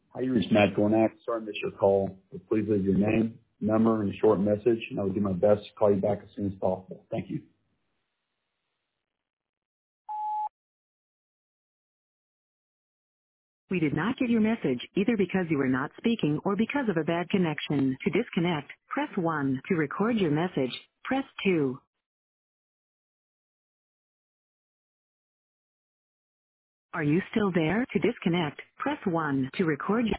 Hi, you reached Matt Gornack. Sorry I missed your call, but please leave your name, number, and a short message, and I will do my best to call you back as soon as possible. Thank you. We did not get your message either because you were not speaking or because of a bad connection. To disconnect, press 1. To record your message, press 2. Are you still there? To disconnect, press 1. To record your